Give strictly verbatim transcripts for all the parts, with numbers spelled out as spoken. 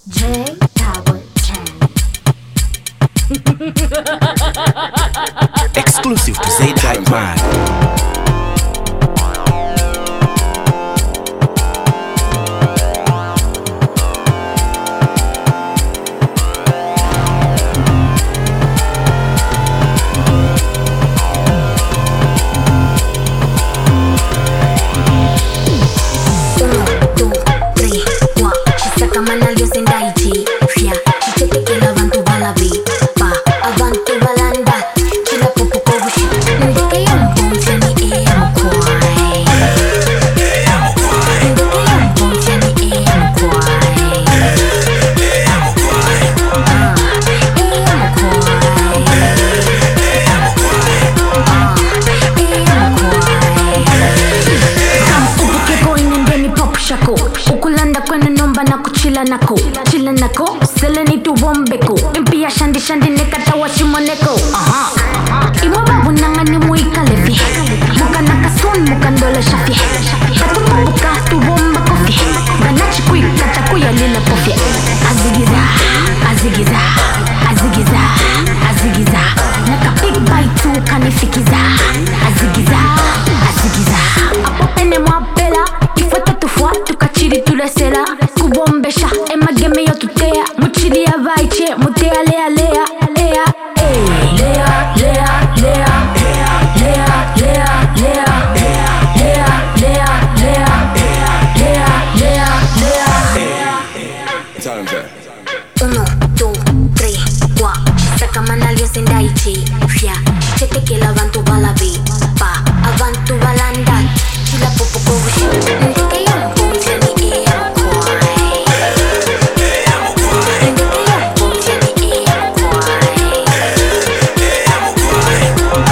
J Power ten. Exclusive to Say That Man. Ukulanda kwene nomba na kuchila nako Chila nako, sele ni tuwombeko Impia shandi shandi nekata washimoneko Aha Iwa babu nanga ni muika levi Muka nakasun muka ndole shafi Katu mabuka tuwomba kofi Ganachi kui kata kuya lila kofi Azigiza, azigiza, azigiza, azigiza Naka big bite tu kanifikiza Azigiza, azigiza Apo pene mwapela Ifata tufua tukachiri tulesela Kubombesha ema game yo tutea Muchiri ya vaiche mutea lea lea lea Lea, lea, lea Lea, lea, lea Lea, lea, lea Lea, lea, lea Uno, dos, tres, cuatro Saka manalio sendaichi Fia, chete que la vantu balabi Pa, avantu balanda Chila popo kovushi Ndike ya mponzi ni iya kwai Ndike ya mponzi ni iya kwai Iya kwai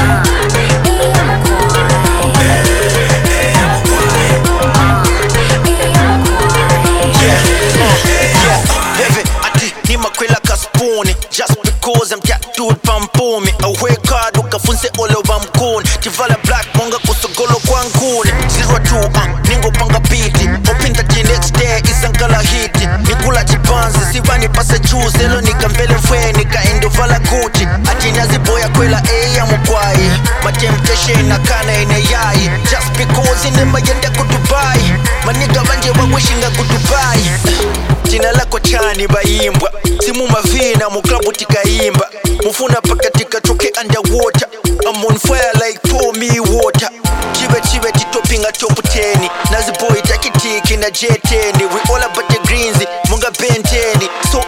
Nimakwela kaspuni just because I'm cat dude pampumi away card ukafunse ole bamkuni tivala black monga kusogolo kwanguni zero two uh, ningo panga beat hoping that the next day isangala hit nikula chipanzi sibani pase juice elo nikambele mfwe nikaendo vala Gucci atinazi boya kwela eh ya mkwai my temptation nakana ine yai just because ine mayenda ku Dubai maniga banje bagwishinga ku Dubai Jina lako chani bayimbwa Simu mavina mu club tikaimba Mufuna pakatika choke underwater I'm on fire like pour me water Chibe chibe titopinga top ten Nazi boy takitiki na J ten We all about the greens Munga benteni So